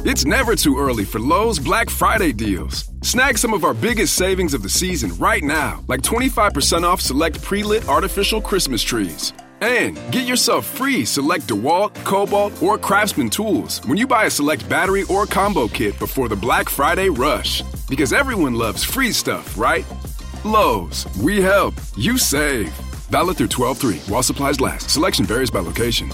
It's never too early for Lowe's Black Friday deals. Snag some of our biggest savings of the season right now, like 25% off select pre-lit artificial Christmas trees. And get yourself free select DeWalt, Cobalt, or Craftsman tools when you buy a select battery or combo kit before the Black Friday rush. Because everyone loves free stuff, right? Lowe's, we help, you save. Valid through 12/3 while supplies last. Selection varies by location.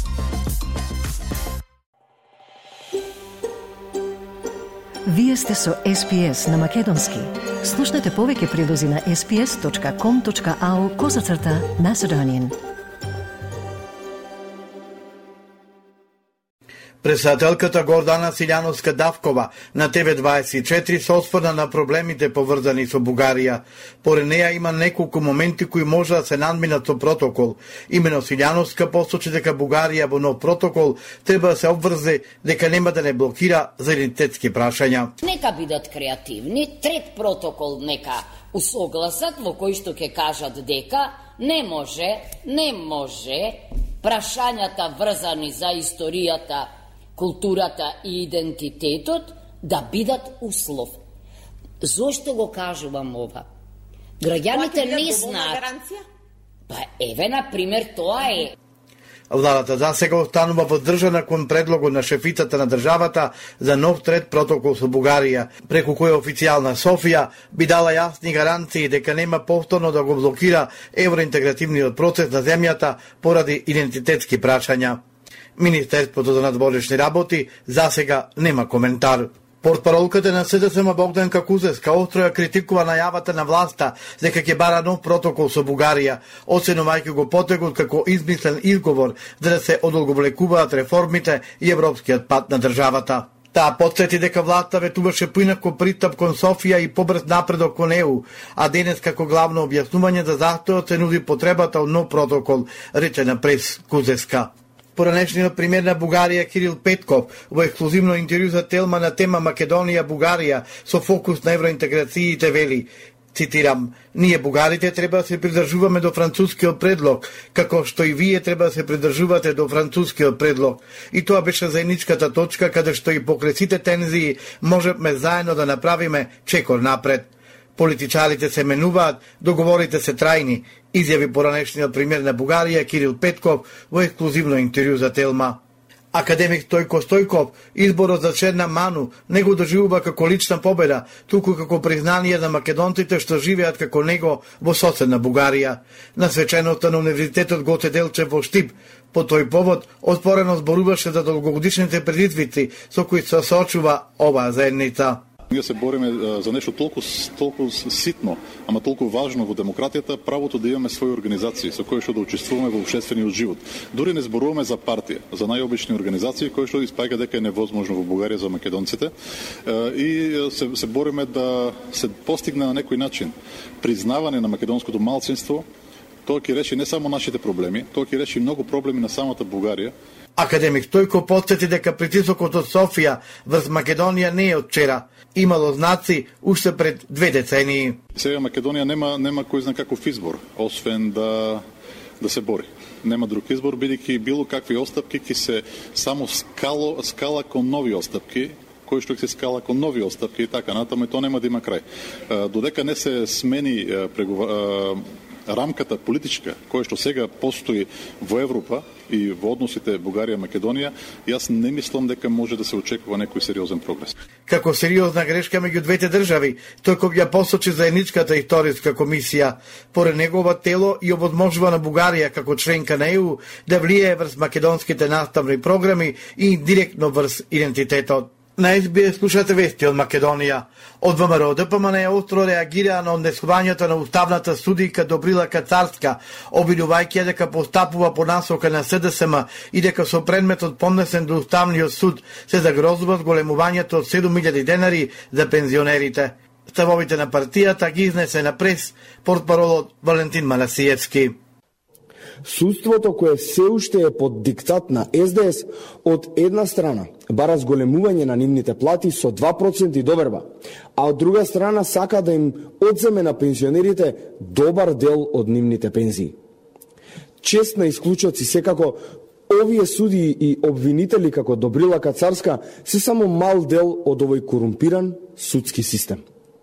Вие сте со SPS на Македонски. Слушнете повеќе прилози на sps.com.au/Macedonian. Председателката Гордана Силјановска-Давкова на ТВ24 се осврна на проблемите поврзани со Бугарија. Поред неја има неколку моменти кои може да се надминат со протокол. Имено Силјановска посочи дека Бугарија во нов протокол треба да се обврзе дека нема да не блокира за идентитетски прашања. Нека бидат креативни, трет протокол нека усогласат во кој што ќе кажат дека не може прашањата врзани за историјата, културата и идентитетот да бидат услов. Зошто го кажувам ова? Граѓаните не знаат. Па еве, на пример, тоа е. Владата за сега останува воздржана кон предлогот на шефицата на државата за нов трет протокол со Бугарија, преку кој официјална Софија би дала јасни гаранции дека нема повторно да го блокира евроинтегративниот процес на земјата поради идентитетски прашања. Министерството за надворешни работи за сега нема коментар. Портпаролката на СДСМ Богданка Кузевска остро ја критикува најавата на власта дека ќе бара нов протокол со Бугарија, оценувајќи го потегот како измислен изговор за да се одолговлекуваат реформите и европскиот пат на државата. Таа потсети дека власта ветуваше поинако пристап кон Софија и побрз напредок кон ЕУ, а денес како главно објаснување за застојот се нуди потребата од нов протокол, рече прес Кузевска. Поранешниот премиер на Бугарија Кирил Петков во ексклузивно интервју за Телма на тема Македонија-Бугарија со фокус на евроинтеграциите вели, цитирам: "Ние бугарите треба да се придржуваме до францускиот предлог, како што и вие треба да се придржувате до францускиот предлог." И тоа беше заедничката точка каде што и покрај сите тензии можеме заедно да направиме чекор напред. Политичарите се менуваат, договорите се трајни, изјави поранешниот премиер на Бугарија Кирил Петков во ексклузивно интервју за Телма. Академик Стојко Стојков изборот за член на МАНУ не го доживува како лична победа, туку како признание за македонците што живеат како него во соседна Бугарија. На свеченоста на Универзитетот Гоце Делчев во Штип по тој повод отворено зборуваше за долгогодишните предизвици со кои се соочува оваа заедница. Ние се бориме за нешто толку ситно, ама толку важно во демократијата, правото да имаме своји организации со кои што да учествуваме во општествениот живот. Дури не зборуваме за партија, за најобични организации кои што испаѓа дека е невозможно во Бугарија за македонците, и се бориме да се постигне на некој начин признавање на македонското малцинство. Тоа ќе реши не само нашите проблеми, тоа ќе реши многу проблеми на самата Бугарија. Академик Стојко потсети дека притисокот од Софија врз Македонија не е од вчера. Имало знаци уште пред 2 децении. Сега Македонија нема кој знае каков избор, освен да се бори. Нема друг избор, бидејќи било какви остапки ќе се само скала кон нови остапки, кој што ќе се скала кон нови остапки и така натаму, и тоа нема да има крај. Додека не се смени рамката политичка која што сега постои во Европа и во односите Бугарија-Македонија, јас не мислам дека може да се очекува некој сериозен прогрес. Како сериозна грешка меѓу двете држави, тој кој ја посочи заедничката историска комисија, поред негова тело и овозможува на Бугарија како членка на ЕУ да влијае врз македонските наставни програми и директно врз идентитетот. На СБС слушате вести од Македонија. Од ВМРО ДПМН остро реагираа на однесувањето на уставната судијка Добрила Кацарска, обвинувајќи ја дека постапува по насока на СДСМ и дека со предметот поднесен до Уставниот суд се загрозува зголемувањето од 7.000 денари за пензионерите. Ставовите на партијата ги изнесе на прес портпаролот Валентин Манасиевски. Судството кое се уште е под диктат на СДС од една страна бара зголемување на нивните плати со 2% доверба, а од друга страна сака да им одземе на пензионерите добар дел од нивните пензии. Чест на исклучоци секако овие суди и обвинители како Добрила Кацарска се само мал дел од овој корумпиран судски систем.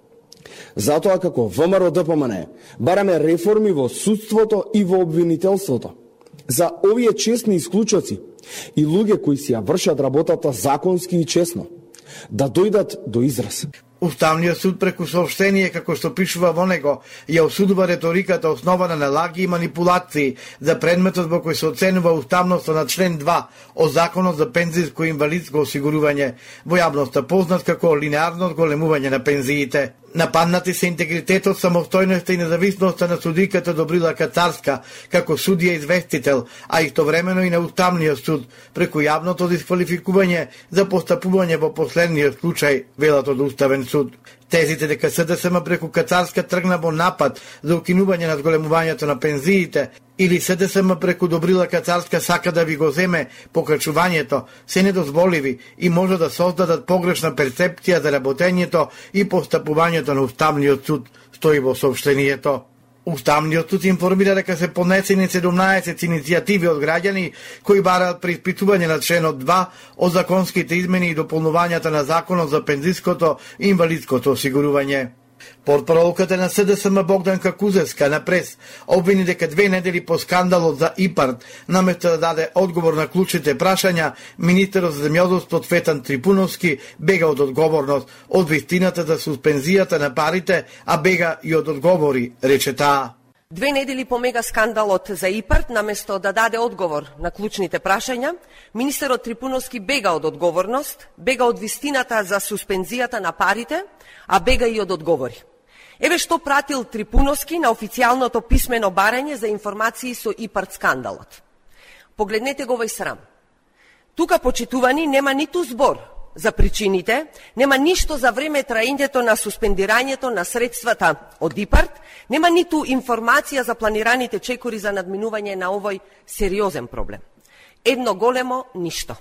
Затоа како ВМРО ДПМН бараме реформи во судството и во обвинителството. За овие честни исклучоци и луѓе кои си ја вршат работата законски и честно, да дојдат до израз. Уставниот суд преку соопштение, како што пишува во него, ја осудува реториката основана на лаги и манипулации за предметот во кој се оценува уставноста на член 2 од Законот за пензијско и инвалидско осигурување, во јавноста познат како линеарно одголемување на пензиите. Нападнати се интегритетот, самостојноста и независноста на судиката Добрила Кацарска како судија известител, а истовремено и на Уставниот суд преку јавното дисквалификување за постапување во последниот случај, велат од Уставен суд. Тезите дека СДСМ преку Кацарска тргна во напад за укинување на зголемувањето на пензиите или СДСМ преку Добрила Кацарска сака да ви го земе покачувањето, се недозволиви и може да создадат погрешна перцепција за работењето и постапувањето на Уставниот суд, стои во соопштението. Уставниот суд информира дека се поднесени 17 иницијативи од граѓани кои бараат преиспитување на членот 2 од законските измени и дополнувањата на Законот за пензиското и инвалидското осигурување. Портпаролката на СДСМ Богданка Кузевска на прес обвини дека 2 недели по скандалот за ИПАРД, наместо да даде одговор на клучните прашања, министерот за земјоделство Цветан Трипуновски бега од одговорност од вистината за суспензијата на парите, а бега и од одговори, рече таа. 2 недели по мега скандалот за ИПАРД, наместо да даде одговор на клучните прашања, министерот Трипуновски бега од одговорност, бега од вистината за суспензијата на парите, а бега и од одговори. Еве што пратил Трипуновски на официјалното писмено барање за информации со ИПАРД скандалот. Погледнете го овој срам. Тука, почитувани, нема ниту збор за причините, нема ништо за време траењето на суспендирањето на средствата од ИПАРД, нема ниту информација за планираните чекори за надминување на овој сериозен проблем. Едно големо ништо.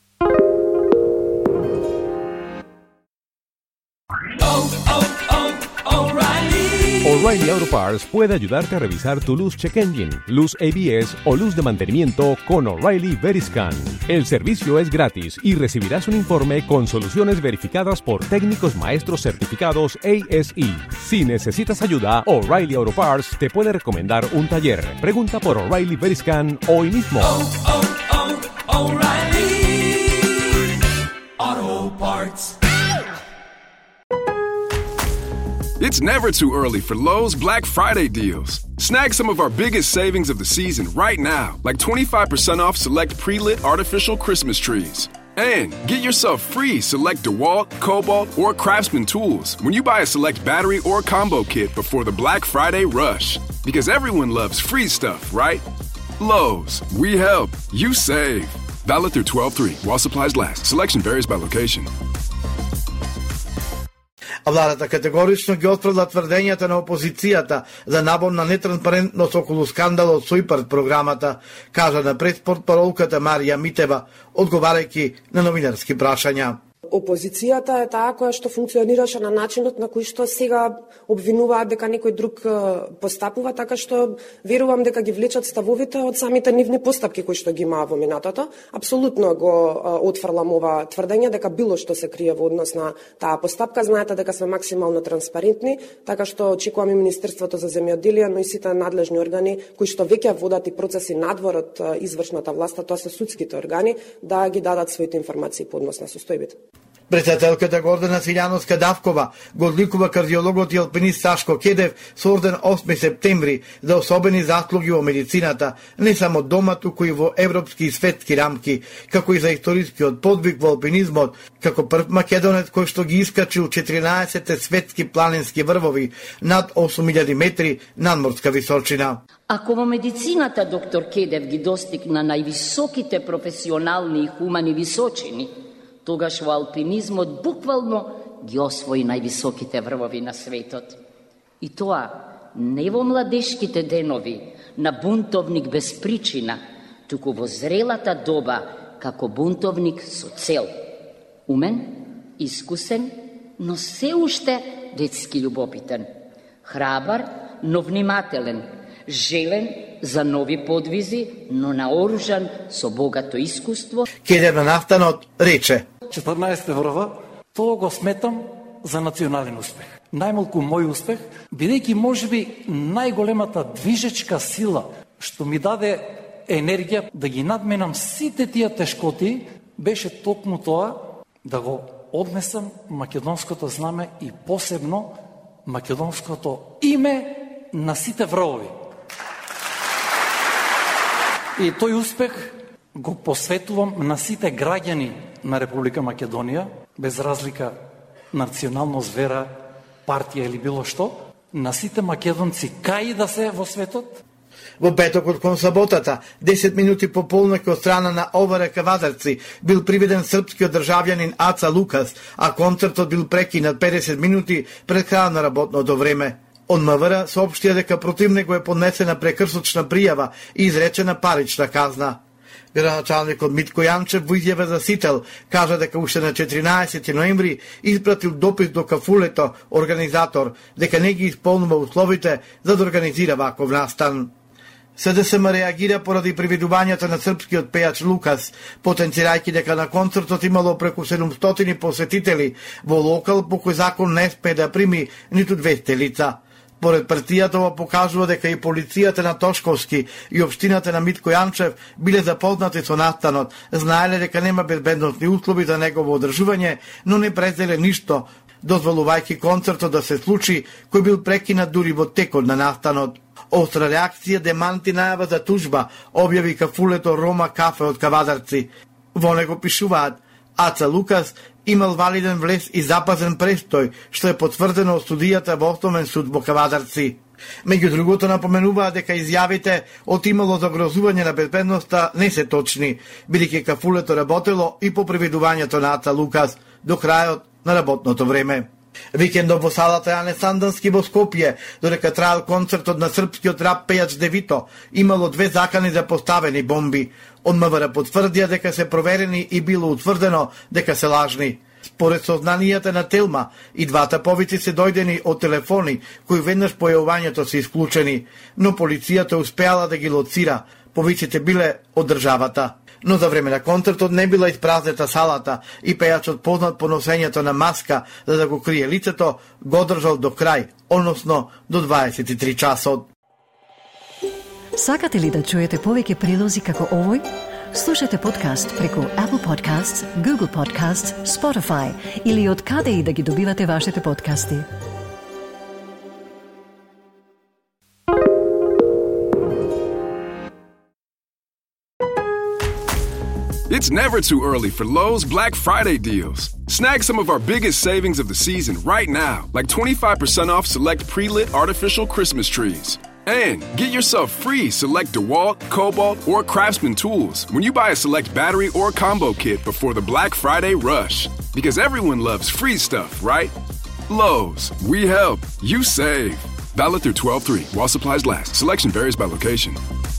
O'Reilly Auto Parts puede ayudarte a revisar tu luz check engine, luz ABS o luz de mantenimiento con O'Reilly Veriscan. El servicio es gratis y recibirás un informe con soluciones verificadas por técnicos maestros certificados ASE. Si necesitas ayuda, O'Reilly Auto Parts te puede recomendar un taller. Pregunta por O'Reilly Veriscan hoy mismo. O'Reilly Auto Parts. It's never too early for Lowe's Black Friday deals. Snag some of our biggest savings of the season right now, like 25% off select pre-lit artificial Christmas trees. And get yourself free select DeWalt, Cobalt, or Craftsman tools when you buy a select battery or combo kit before the Black Friday rush. Because everyone loves free stuff, right? Lowe's, we help, you save. Valid through 12/3 while supplies last. Selection varies by location. Владата категорично ги отфрла тврдењата на опозицијата за набор на нетранспарентност околу скандалот со ИПАРД програмата, кажа на портпаролката Марија Митева, одговарајќи на новинарски прашања. Опозицијата е таа која што функционираше на начинот на кој што сега обвинуваат дека некој друг постапува, така што верувам дека ги влечат ставовите од самите нивни постапки кои што ги имаа во минатото. Апсолутно го отфрлам ова тврдење дека било што се крие во однос на таа постапка. Знаете дека сме максимално транспарентни, така што очекуваме Министерството за земјоделие, но и сите надлежни органи кои што веќе водат и процеси надвор од извршната власт, тоа се судските органи, да ги дадат своите информации по однос на состојбите. Председателката Гордана Силјановска-Давкова го одликува кардиологот и алпинист Сашко Кедев со орден 8 септември за особени заслуги во медицината, не само дома, туку и во европски и светски рамки, како и за историскиот подвиг во алпинизмот, како прв македонец кој што ги искачил 14 светски планински врвови над 8000 метри надморска височина. Ако во медицината доктор Кедев ги достигна највисоките професионални и хумани височини, тогаш во алпинизмот буквално ги освои највисоките врвови на светот. И тоа не во младешките денови на бунтовник без причина, туку во зрелата доба како бунтовник со цел. Умен, искусен, но се уште детски љубопитен. Храбар, но внимателен, желен за нови подвизи, но наоружан со богато искуство. Кеде на настанот рече: 14 врва, тоа го сметам за национален успех. Најмалку мој успех, бидејќи можеби најголемата движечка сила што ми даде енергија да ги надменам сите тие тешкоти, беше токму тоа да го однесам македонското знаме и посебно македонското име на сите вровови. И тој успех го посветувам на сите граѓани на Република Македонија, без разлика националност, вера, партија или било што, на сите македонци кај да се во светот. Во петокот кон саботата, 10 минути по полнок од страна на ОВР Кавадарци, бил приведен српскиот државјанин Аца Лукас, а концертот бил прекинат 50 минути пред крај на работното време. Од МВР соопштија дека против него е поднесена прекрсочна пријава и изречена парична казна. Градоначалникот Митко Јанчев во изјава за Сител кажа дека уште на 14 ноември испратил допис до Кафулето, организатор, дека не ги исполнува условите за да организира ваков настан. СДСМ реагира поради приведувањето на српскиот пејач Лукас, потенцирајќи дека на концертот имало преку 700 посетители во локал по кој закон не спее да прими ниту 200 лица. Поред партијата ова покажува дека и полицијата на Тошковски и општината на Митко Јанчев биле запознати со настанот, знаеле дека нема безбедносни услови за негово одржување, но не презеле ништо, дозволувајќи концертот да се случи, кој бил прекинат дури во текот на настанот. Остра реакција деманти најава за тужба, објави Кафулето Рома Кафе од Кавадарци. Во него пишуваат: Аца Лукас имал валиден влез и запазен престој, што е потврдено од судијата во Основен суд во Кавадарци. Меѓу другото напоменуваат дека изјавите од имало загрозување на безбедноста не се точни, бидејќи Кафулето работело и по приведувањето на Аца Лукас до крајот на работното време. Викендов во салата Јане Сандански во Скопје, додека траел концертот на српскиот рап пејач Девито, имало 2 закани за поставени бомби. Од МВР потврдија дека се проверени и било утврдено дека се лажни. Според сознанијата на Телма, и двата повици се дојдени од телефони, кои веднаш по јавувањето се исклучени, но полицијата успеала да ги лоцира. Повиците биле од државата. Но за време на концертот не била испразнета салата и пејачот, познат по носењето на маска за да го крие лицето, го држал до крај, односно до 23 часот. Сакате ли да чуете повеќе прилози како овој? Слушате подкаст преку Apple Podcasts, Google Podcasts, Spotify или од каде и да ги добивате вашите подкасти. It's never too early for Lowe's Black Friday deals. Snag some of our biggest savings of the season right now, like 25% off select pre-lit artificial Christmas trees. And get yourself free select DeWalt, Cobalt, or Craftsman tools when you buy a select battery or combo kit before the Black Friday rush. Because everyone loves free stuff, right? Lowe's, we help, you save. Valid through 12/3 while supplies last. Selection varies by location.